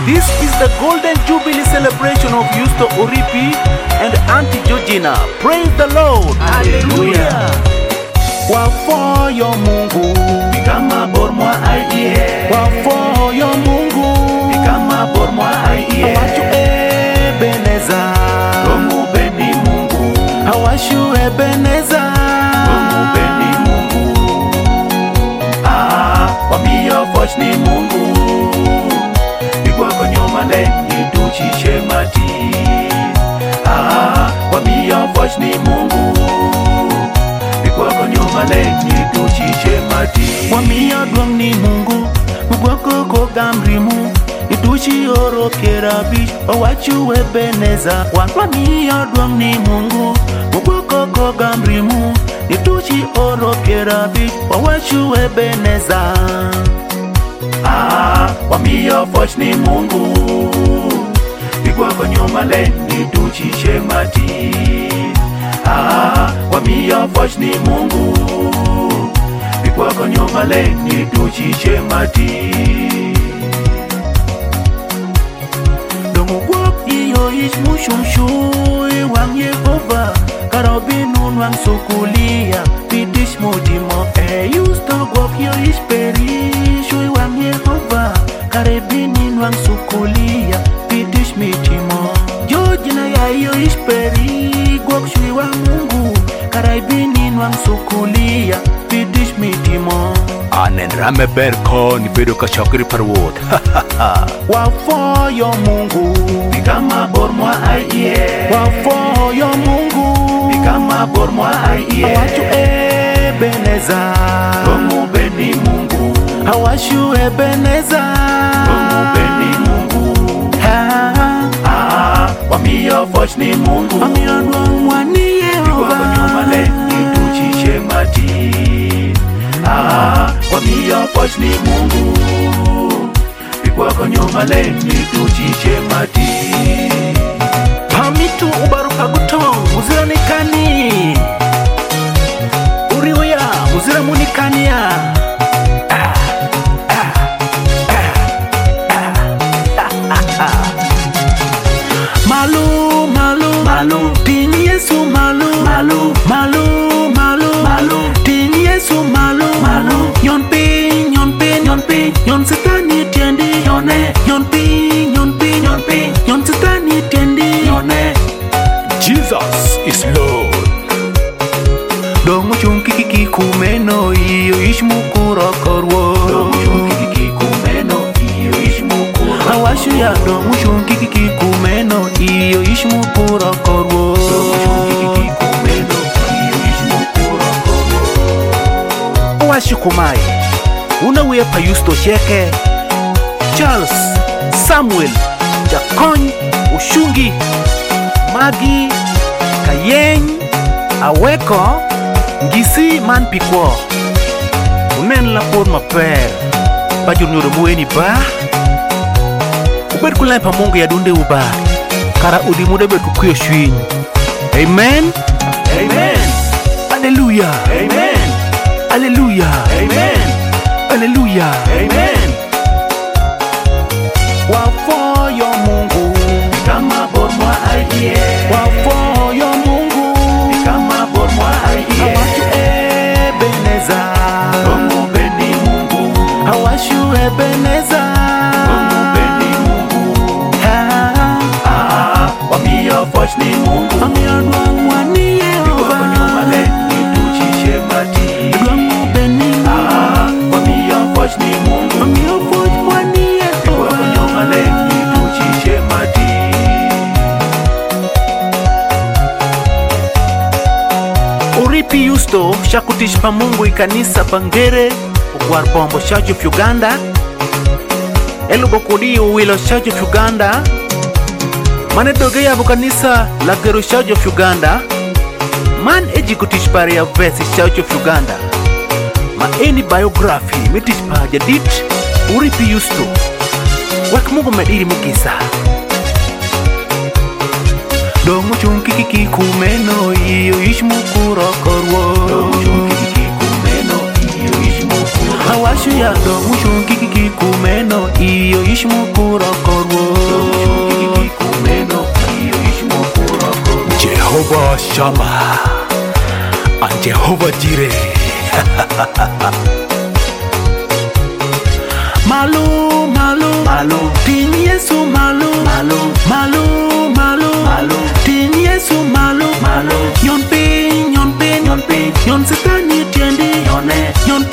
This is the Golden Jubilee celebration of Yusto Oripi and Auntie Georgina. Praise the Lord. Hallelujah. Wafoyo Mungu Bikama bormwa aie. Wafoyo Mungu Bikama bormwa aie. Hawashu Ebeneza Romu beni Mungu. Hawashu Ebeneza Romu beni Mungu. Wamiyo fosh ni Mungu. Bigwako nyoma lenye duchi shemati. Wamiyo fosh ni Mungu. Bigwako nyoma lenye duchi shemati. Wamiyo duong ni Mungu Bigwako kogamrimu Ituchi oro kerabich Owachu Ebeneza Wamiyo duong ni Mungu Bigwako kogamrimu Ituchi oro kerabich Owachu Ebeneza Wamiyo fosh ni Mungu. Bigwako nyoma lenye duchi shemati. Wamiyo fosh ni Mungu. Bigwako nyoma lenye duchi shemati. Dongo guap iyo ish mushumshui Wang Yehova Karobinun wang sukulia Pidish mudimo Yusto guap iyo ish perishui Wang Yehova Karebinin wang sukulia Pidish mitimo Georgina ya iyo ish peri Guap shui wang Mungu Karebinin wang sukulia Pidish mitimo Anen rame berko ni bedo ka shokri parwod. Wafoyo Mungu Bikama bormwa aie. Wafoyo Mungu Bikama bormwa aie. Hawashu Ebeneza Romu beni Mungu. Hawashu Ebeneza Romu beni Mungu. Wamiyo fosh ni Mungu. Wamiyo duong wani Bigwako nyoma Yehova lenye duchi shemati. Wamiyo fosh ni Mungu. Bigwako nyoma lenye duchi shemati. Pamitu ubaruka gutong Muzira nikani Uriwaya Muzira munikania Malu, malu, Malu. Tini Yesu malu, Malu. malu, malu, Malu. Tini Yesu malu, Malu. Nyon pin, nyon pin, Nyon pin. Nyon sitani tiendi, Nyone. Nyon pin, nyon pin, Nyon pin. Nyon sitani tiendi, Nyone. Jesus is Lord. Dongo chung kiki kumeno iyo ishmukuro korwo. Romu kiki kumeno. Iyo ishmukuro. Hawashu ya dongo chung kiki kumeno iyo ishmukuro korwo. Washukumai Unawea pa Yusto Sheke Charles Samuel Jakony Ushungi Magi Kayeny Aweko Ngisi man pikwo Unen la por maper Bajur nyoro mueni ba Ubed kulai pa Mungu ya dunde uba Kara udi muda betu kuyo shwiny Amen. Amen. Hallelujah. Amen. Hallelujah. Amen. Hallelujah. Amen. Wafoyo Mungu Bikama bormwa aie. Wafoyo Mungu Bikama bormwa aie. Hawashu Ebeneza Romu beni Mungu. Hawashu Ebeneza Romu beni Mungu. Wamiyo fosh ni Mungu. Wamiyo duong wani Bigwako nyoma Yehova lenye duchi shemati. Duong beni Wamiyo fosh ni Mungu. Wamiyo foch wani Bigwako nyoma Yehova lenye duchi shemati. Oripi Yusto shakutish pa Mungu ikanisa Bangere Ugwar Bombo Church of Uganda Elubo kudi uwilo Church of Uganda Mane doge ya kanisa Lagero Church of Uganda Man eji kutish pare ya Vesi Church of Uganda Ma eni biography mitish pa jadit Oripi Yusto Wek Mungu mediri mugisa Dongo chung kiki kumeno iyo ishmukuro korwo. Dongo chung kiki kumeno iyo ishmukuro. Hawashu ya dongo chung kiki kumeno iyo ishmukuro korwo. Jehovah Jireh. Malu, malu, Malu, tin Yesu malu, malu, malu, malu, malu, tin Yesu malu, malu, nyon pin, nyon pi, nyon setani tiendi, nyone, nyon